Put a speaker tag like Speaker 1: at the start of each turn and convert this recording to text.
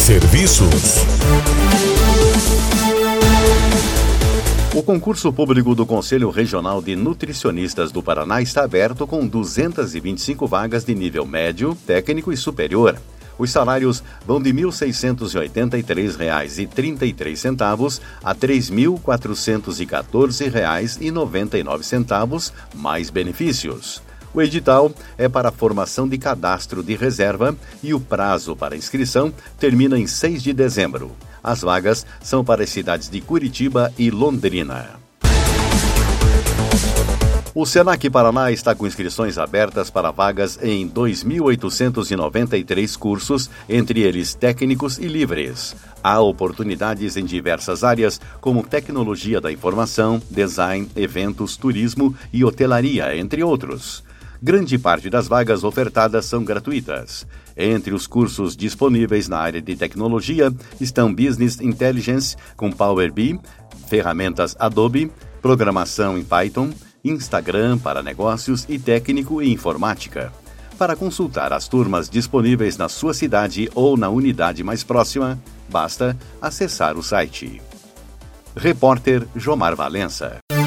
Speaker 1: Serviços.
Speaker 2: O concurso público do Conselho Regional de Nutricionistas do Paraná está aberto com 225 vagas de nível médio, técnico e superior. Os salários vão de R$ 1.683,33 a R$ 3.414,99, mais benefícios. O edital é para a formação de cadastro de reserva e o prazo para inscrição termina em 6 de dezembro. As vagas são para as cidades de Curitiba e Londrina. O Senac Paraná está com inscrições abertas para vagas em 2.893 cursos, entre eles técnicos e livres. Há oportunidades em diversas áreas, como tecnologia da informação, design, eventos, turismo e hotelaria, entre outros. Grande parte das vagas ofertadas são gratuitas. Entre os cursos disponíveis na área de tecnologia estão Business Intelligence com Power BI, ferramentas Adobe, programação em Python, Instagram para negócios e técnico em informática. Para consultar as turmas disponíveis na sua cidade ou na unidade mais próxima, basta acessar o site. Repórter Jomar Valença.